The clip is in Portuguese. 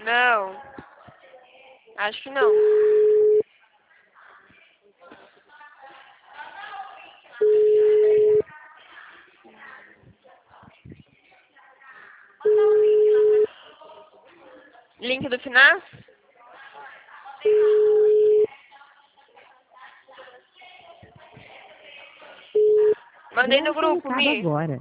Não, acho que não. Link do FNAF? Mandei no grupo, Mi. Agora.